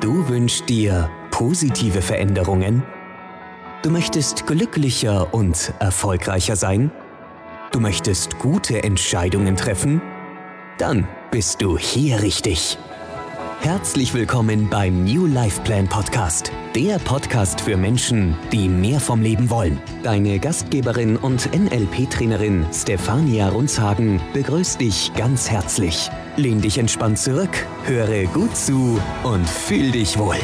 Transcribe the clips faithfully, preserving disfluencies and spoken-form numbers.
Du wünschst dir positive Veränderungen? Du möchtest glücklicher und erfolgreicher sein? Du möchtest gute Entscheidungen treffen? Dann bist du hier richtig. Herzlich willkommen beim New Life Plan Podcast, der Podcast für Menschen, die mehr vom Leben wollen. Deine Gastgeberin und N L P-Trainerin Stefania Runzhagen begrüßt dich ganz herzlich. Lehn dich entspannt zurück, höre gut zu und fühl dich wohl.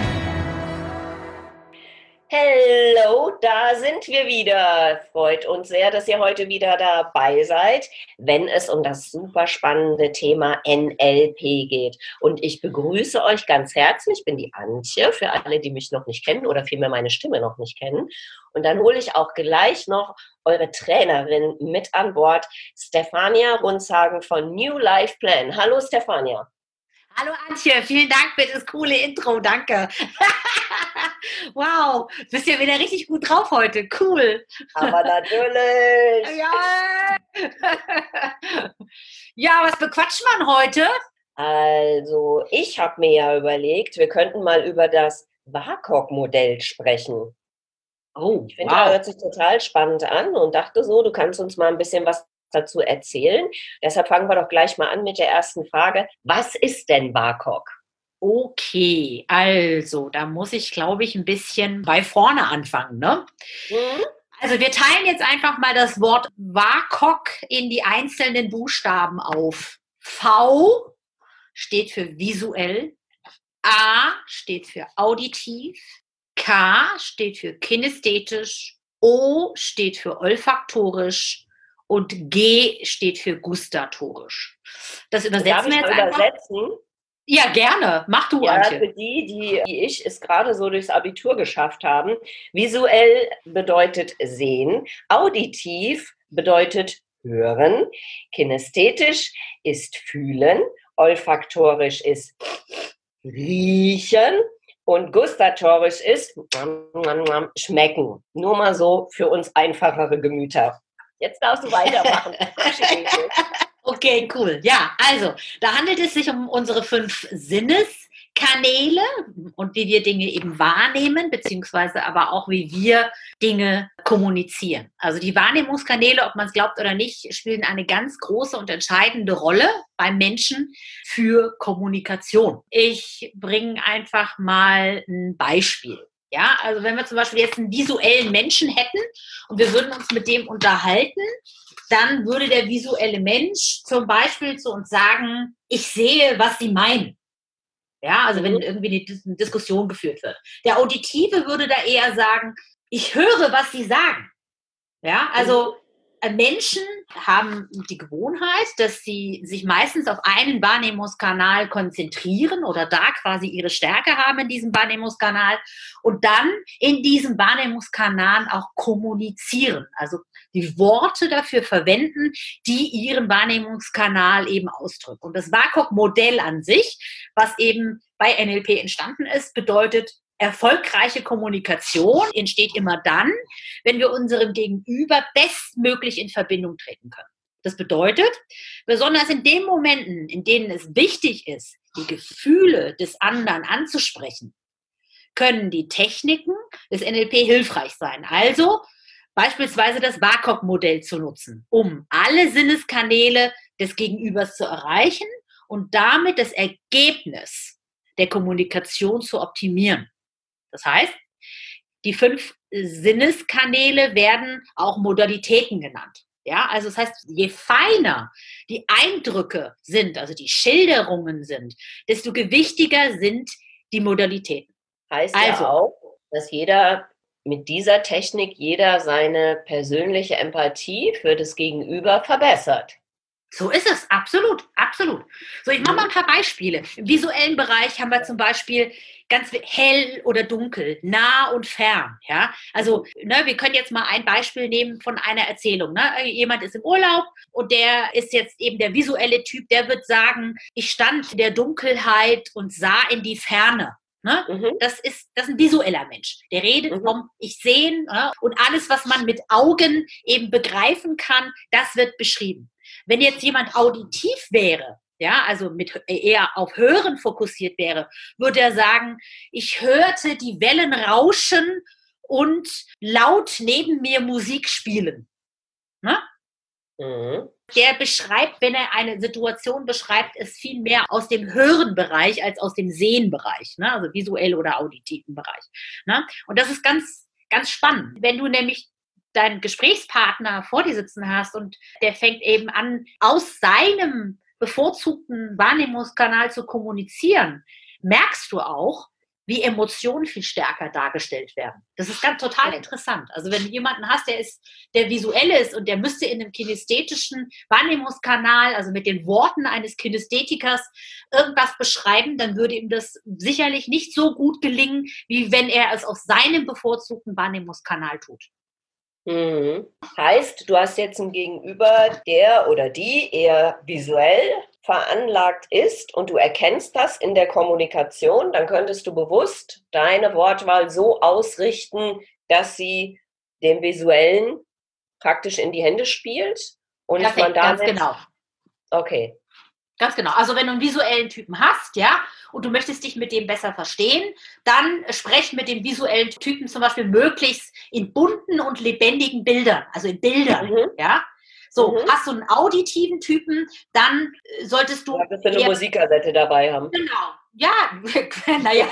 Hallo, da sind wir wieder. Freut uns sehr, dass ihr heute wieder dabei seid, wenn es um das super spannende Thema N L P geht. Und ich begrüße euch ganz herzlich. Ich bin die Antje, für alle, die mich noch nicht kennen oder vielmehr meine Stimme noch nicht kennen. Und dann hole ich auch gleich noch eure Trainerin mit an Bord, Stefania Runzhagen von New Life Plan. Hallo Stefania. Hallo Antje, vielen Dank für das coole Intro, danke. Wow, du bist ja wieder richtig gut drauf heute, cool. Aber natürlich. Ja, ja, was bequatscht man heute? Also, ich habe mir ja überlegt, wir könnten mal über das W A C O G-Modell sprechen. Oh, Ich finde, wow. das hört sich total spannend an und dachte so, du kannst uns mal ein bisschen was dazu erzählen. Deshalb fangen wir doch gleich mal an mit der ersten Frage. Was ist denn W A C O G? Okay, also, da muss ich, glaube ich, ein bisschen bei vorne anfangen, ne? Mhm. Also, wir teilen jetzt einfach mal das Wort W A C O G in die einzelnen Buchstaben auf. V steht für visuell, A steht für auditiv, K steht für kinästhetisch, O steht für olfaktorisch und G steht für gustatorisch. Das übersetzen Darf ich wir jetzt mal einfach. übersetzen? Ja, gerne. Mach du, Ja, Antje. für die, die wie ich es gerade so durchs Abitur geschafft haben. Visuell bedeutet sehen, auditiv bedeutet hören, kinästhetisch ist fühlen, olfaktorisch ist riechen und gustatorisch ist schmecken. Nur mal so für uns einfachere Gemüter. Jetzt darfst du weitermachen. Okay, cool. Ja, also, da handelt es sich um unsere fünf Sinneskanäle und wie wir Dinge eben wahrnehmen, beziehungsweise aber auch, wie wir Dinge kommunizieren. Also die Wahrnehmungskanäle, ob man es glaubt oder nicht, spielen eine ganz große und entscheidende Rolle beim Menschen für Kommunikation. Ich bringe einfach mal ein Beispiel. Ja, also wenn wir zum Beispiel jetzt einen visuellen Menschen hätten und wir würden uns mit dem unterhalten, dann würde der visuelle Mensch zum Beispiel zu uns sagen, ich sehe, was Sie meinen. Ja, also wenn irgendwie eine Diskussion geführt wird. Der Auditive würde da eher sagen, ich höre, was Sie sagen. Ja, also Menschen haben die Gewohnheit, dass sie sich meistens auf einen Wahrnehmungskanal konzentrieren oder da quasi ihre Stärke haben in diesem Wahrnehmungskanal und dann in diesem Wahrnehmungskanal auch kommunizieren, also die Worte dafür verwenden, die ihren Wahrnehmungskanal eben ausdrücken. Und das W A C O G-Modell an sich, was eben bei N L P entstanden ist, bedeutet, erfolgreiche Kommunikation entsteht immer dann, wenn wir unserem Gegenüber bestmöglich in Verbindung treten können. Das bedeutet, besonders in den Momenten, in denen es wichtig ist, die Gefühle des anderen anzusprechen, können die Techniken des N L P hilfreich sein. Also beispielsweise das W A C O G-Modell zu nutzen, um alle Sinneskanäle des Gegenübers zu erreichen und damit das Ergebnis der Kommunikation zu optimieren. Das heißt, die fünf Sinneskanäle werden auch Modalitäten genannt. Ja, also das heißt, je feiner die Eindrücke sind, also die Schilderungen sind, desto gewichtiger sind die Modalitäten. Heißt Also, ja auch, dass jeder mit dieser Technik jeder seine persönliche Empathie für das Gegenüber verbessert. So ist es, absolut, absolut. So, ich mache mal ein paar Beispiele. Im visuellen Bereich haben wir zum Beispiel ganz hell oder dunkel, nah und fern. Ja, also ne, wir können jetzt mal ein Beispiel nehmen von einer Erzählung. Ne? Jemand ist im Urlaub und der ist jetzt eben der visuelle Typ, der wird sagen, ich stand in der Dunkelheit und sah in die Ferne. Ne? Mhm. Das ist, das ist ein visueller Mensch. Der redet mhm. vom Ich sehen, ne? Und alles, was man mit Augen eben begreifen kann, das wird beschrieben. Wenn jetzt jemand auditiv wäre, ja, also mit eher auf Hören fokussiert wäre, würde er sagen, ich hörte die Wellen rauschen und laut neben mir Musik spielen. Ne? Mhm. Der beschreibt, wenn er eine Situation beschreibt, es viel mehr aus dem Hörenbereich als aus dem Sehenbereich, ne? Also visuell oder auditiven Bereich. Ne? Und das ist ganz, ganz spannend. Wenn du nämlich deinen Gesprächspartner vor dir sitzen hast und der fängt eben an, aus seinem bevorzugten Wahrnehmungskanal zu kommunizieren, merkst du auch, wie Emotionen viel stärker dargestellt werden. Das ist ganz total interessant. Also wenn du jemanden hast, der ist, der visuell ist und der müsste in einem kinästhetischen Wahrnehmungskanal, also mit den Worten eines Kinästhetikers, irgendwas beschreiben, dann würde ihm das sicherlich nicht so gut gelingen, wie wenn er es aus seinem bevorzugten Wahrnehmungskanal tut. Mhm. Heißt, du hast jetzt ein Gegenüber, der oder die eher visuell veranlagt ist und du erkennst das in der Kommunikation, dann könntest du bewusst deine Wortwahl so ausrichten, dass sie dem Visuellen praktisch in die Hände spielt und Perfekt, man damit... ganz genau. Okay. Ganz genau. Also wenn du einen visuellen Typen hast, ja, und du möchtest dich mit dem besser verstehen, dann sprech mit dem visuellen Typen zum Beispiel möglichst in bunten und lebendigen Bildern, also in Bildern, Mhm. ja. So, Mhm. hast du einen auditiven Typen, dann solltest du... Da wirst du eine Musikkassette dabei haben. Genau, ja, naja.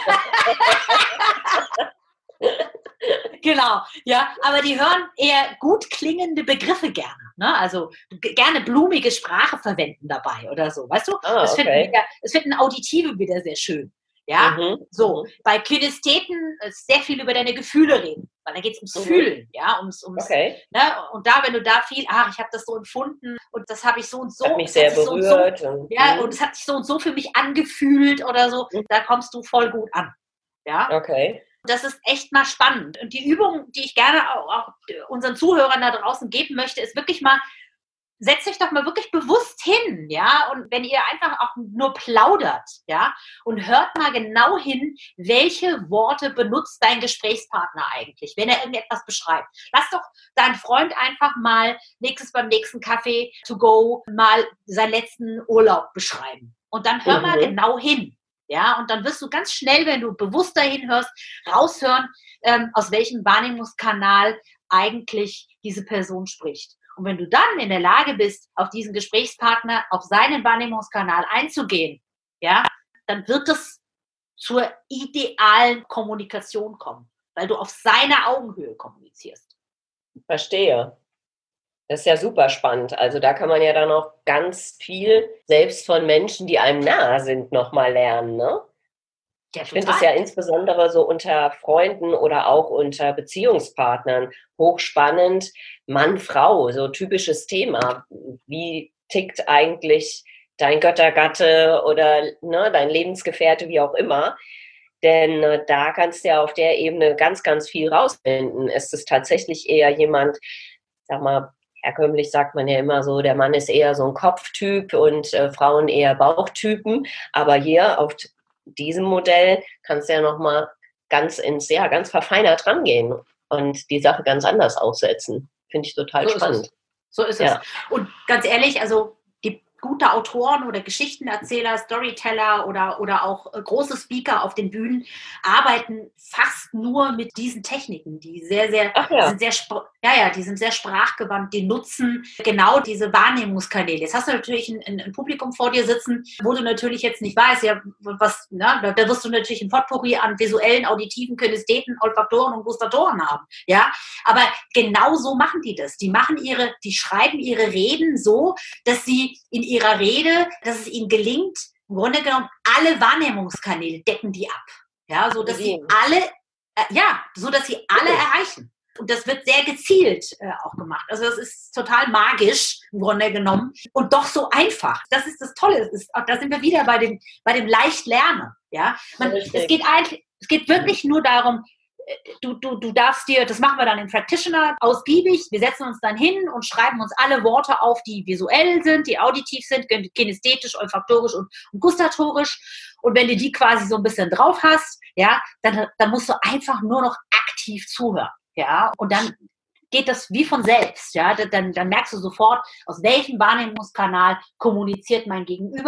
Genau, ja, aber die hören eher gut klingende Begriffe gerne, ne? Also g- gerne blumige Sprache verwenden dabei oder so, weißt du? Ah, Das finden, okay. wieder, das finden Auditive wieder sehr schön, ja? Mhm. So, Mhm. bei Kinästheten äh, sehr viel über deine Gefühle reden, weil da geht es ums Mhm. Fühlen, ja, ums, ums Okay. ne? Und da, wenn du da viel, ach, ich habe das so empfunden und das habe ich so und so, Hat mich es sehr hat sich so und so, berührt. Und, ja, mhm. und es hat sich so und so für mich angefühlt oder so, Mhm. da kommst du voll gut an, ja? Okay. Das ist echt mal spannend. Und die Übung, die ich gerne auch, auch unseren Zuhörern da draußen geben möchte, ist wirklich mal, setzt euch doch mal wirklich bewusst hin, ja, und wenn ihr einfach auch nur plaudert, ja, und hört mal genau hin, welche Worte benutzt dein Gesprächspartner eigentlich, wenn er irgendetwas beschreibt. Lass doch deinen Freund einfach mal nächstes beim nächsten Kaffee to go mal seinen letzten Urlaub beschreiben. Und dann hör mal Mhm. genau hin. Ja, und dann wirst du ganz schnell, wenn du bewusst dahin hörst, raushören, ähm, aus welchem Wahrnehmungskanal eigentlich diese Person spricht. Und wenn du dann in der Lage bist, auf diesen Gesprächspartner, auf seinen Wahrnehmungskanal einzugehen, ja, dann wird es zur idealen Kommunikation kommen, weil du auf seiner Augenhöhe kommunizierst. Verstehe. Das ist ja super spannend. Also da kann man ja dann auch ganz viel selbst von Menschen, die einem nahe sind, nochmal lernen, ne? Ja, Ich finde es ja insbesondere so unter Freunden oder auch unter Beziehungspartnern hochspannend. Mann, Frau, so typisches Thema. Wie tickt eigentlich dein Göttergatte oder ne, dein Lebensgefährte, wie auch immer? Denn äh, da kannst du ja auf der Ebene ganz, ganz viel rausfinden. Ist es tatsächlich eher jemand, sag mal, herkömmlich sagt man ja immer so, der Mann ist eher so ein Kopftyp und äh, Frauen eher Bauchtypen. Aber hier auf diesem Modell kannst du ja nochmal ganz ins, ja, ganz verfeinert rangehen und die Sache ganz anders aufsetzen. Finde ich total So ist spannend. es. So ist Ja. es. Und ganz ehrlich, also die gute Autoren oder Geschichtenerzähler, Storyteller oder, oder auch äh, große Speaker auf den Bühnen arbeiten fast nur mit diesen Techniken, die sehr, sehr, Ach die ja. sind sehr, spr- ja, ja, die sind sehr sprachgewandt, die nutzen genau diese Wahrnehmungskanäle. Jetzt hast du natürlich ein, ein, ein Publikum vor dir sitzen, wo du natürlich jetzt nicht weißt, ja, was, na, da, da wirst du natürlich ein Potpourri an visuellen, auditiven, Kinästheten, Olfaktoren und Gustatoren haben, ja. Aber genau so machen die das. Die machen ihre, die schreiben ihre Reden so, dass sie in ihrer Rede, dass es ihnen gelingt, im Grunde genommen alle Wahrnehmungskanäle decken die ab. Ja, so dass sie alle, äh, ja, so dass sie alle erreichen. Und das wird sehr gezielt äh, auch gemacht. Also das ist total magisch im Grunde genommen und doch so einfach. Das ist das Tolle. Das ist, da sind wir wieder bei dem, bei dem leicht Lernen. Ja, Man, es geht eigentlich, es geht wirklich nur darum, Du, du, du darfst dir, das machen wir dann im Practitioner ausgiebig, wir setzen uns dann hin und schreiben uns alle Worte auf, die visuell sind, die auditiv sind, kinästhetisch, olfaktorisch und, und gustatorisch. Und wenn du die quasi so ein bisschen drauf hast, ja, dann, dann musst du einfach nur noch aktiv zuhören. Ja, und dann geht das wie von selbst. Ja, dann, dann merkst du sofort, aus welchem Wahrnehmungskanal kommuniziert mein Gegenüber.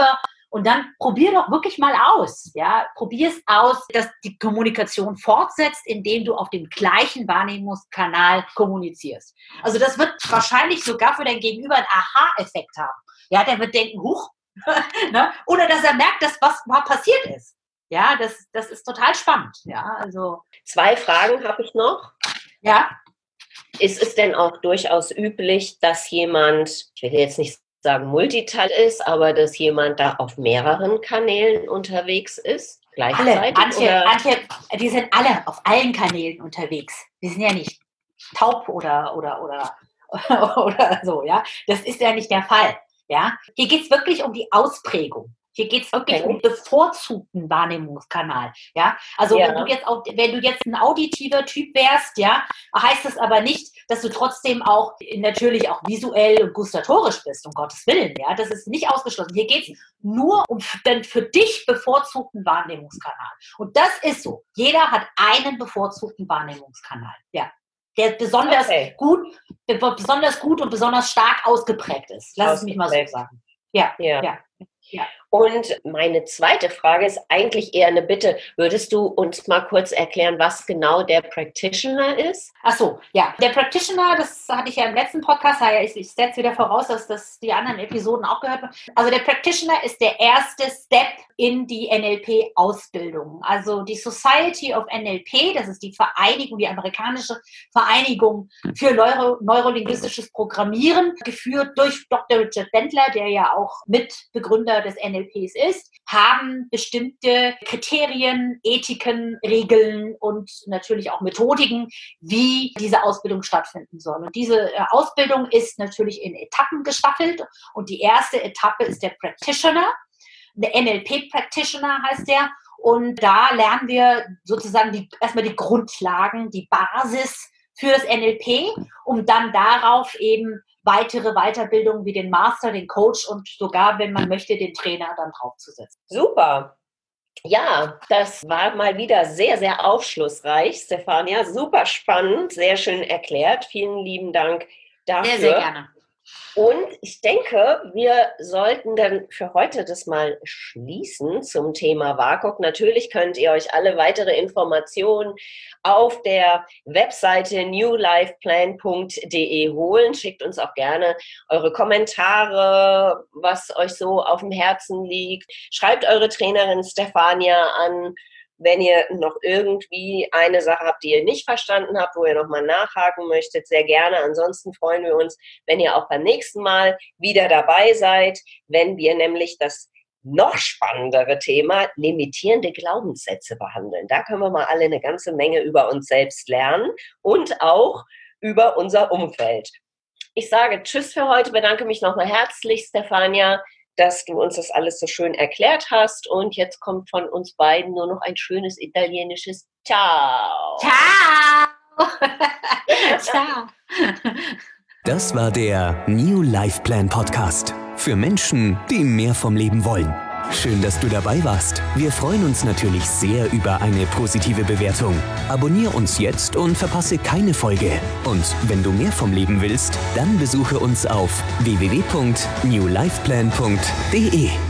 Und dann probier doch wirklich mal aus. Ja? Probier es aus, dass die Kommunikation fortsetzt, indem du auf dem gleichen Wahrnehmungskanal kommunizierst. Also das wird wahrscheinlich sogar für dein Gegenüber einen Aha-Effekt haben. Ja, der wird denken, huch, ne? Oder dass er merkt, dass was mal passiert ist. Ja, das, das ist total spannend. Ja, also zwei Fragen habe ich noch. Ja. Ist es denn auch durchaus üblich, dass jemand, ich will jetzt nicht sagen Multitalent ist, aber dass jemand da auf mehreren Kanälen unterwegs ist? Gleichzeitig? Alle, manche, manche, die sind alle auf allen Kanälen unterwegs. Die sind ja nicht taub oder, oder, oder, oder so, ja. Das ist ja nicht der Fall. Ja. Hier geht es wirklich um die Ausprägung. Hier geht es wirklich okay. um bevorzugten Wahrnehmungskanal. Ja? Also ja. wenn, du jetzt auch, wenn du jetzt ein auditiver Typ wärst, ja, heißt das aber nicht, dass du trotzdem auch natürlich auch visuell und gustatorisch bist, um Gottes Willen. Ja? Das ist nicht ausgeschlossen. Hier geht es nur um den für dich bevorzugten Wahrnehmungskanal. Und das ist so. Jeder hat einen bevorzugten Wahrnehmungskanal. Ja. Der besonders, okay. gut, besonders gut und besonders stark ausgeprägt ist. Lass es mich mal so sagen. Ja, ja. ja. Ja. Und meine zweite Frage ist eigentlich eher eine Bitte. Würdest du uns mal kurz erklären, was genau der Practitioner ist? Ach so, ja. Der Practitioner, das hatte ich ja im letzten Podcast, ich, ich setze wieder voraus, dass das die anderen Episoden auch gehört haben. Also der Practitioner ist der erste Step in die N L P-Ausbildung. Also die Society of N L P, das ist die Vereinigung, die amerikanische Vereinigung für Neuro, neurolinguistisches Programmieren, geführt durch Doktor Richard Bentler, der ja auch Mitbegründer des N L Ps ist, haben bestimmte Kriterien, Ethiken, Regeln und natürlich auch Methodiken, wie diese Ausbildung stattfinden soll. Und diese äh, Ausbildung ist natürlich in Etappen gestaffelt und die erste Etappe ist der Practitioner. Der N L P-Practitioner heißt der. Und da lernen wir sozusagen die, erstmal die Grundlagen, die Basis für das N L P, um dann darauf eben weitere Weiterbildungen wie den Master, den Coach und sogar, wenn man möchte, den Trainer dann draufzusetzen. Super. Ja, das war mal wieder sehr, sehr aufschlussreich, Stefania. Super spannend, sehr schön erklärt. Vielen lieben Dank dafür. Sehr, sehr gerne. Und ich denke, wir sollten dann für heute das mal schließen zum Thema W A K O K. Natürlich könnt ihr euch alle weitere Informationen auf der Webseite new life plan punkt de holen. Schickt uns auch gerne eure Kommentare, was euch so auf dem Herzen liegt. Schreibt eure Trainerin Stefania an, wenn ihr noch irgendwie eine Sache habt, die ihr nicht verstanden habt, wo ihr nochmal nachhaken möchtet, sehr gerne. Ansonsten freuen wir uns, wenn ihr auch beim nächsten Mal wieder dabei seid, wenn wir nämlich das noch spannendere Thema limitierende Glaubenssätze behandeln. Da können wir mal alle eine ganze Menge über uns selbst lernen und auch über unser Umfeld. Ich sage Tschüss für heute, bedanke mich nochmal herzlich, Stefania, dass du uns das alles so schön erklärt hast. Und jetzt kommt von uns beiden nur noch ein schönes italienisches Ciao. Ciao. Ciao. Das war der New Life Plan Podcast. Für Menschen, die mehr vom Leben wollen. Schön, dass du dabei warst. Wir freuen uns natürlich sehr über eine positive Bewertung. Abonnier uns jetzt und verpasse keine Folge. Und wenn du mehr vom Leben willst, dann besuche uns auf w w w punkt new life plan punkt de.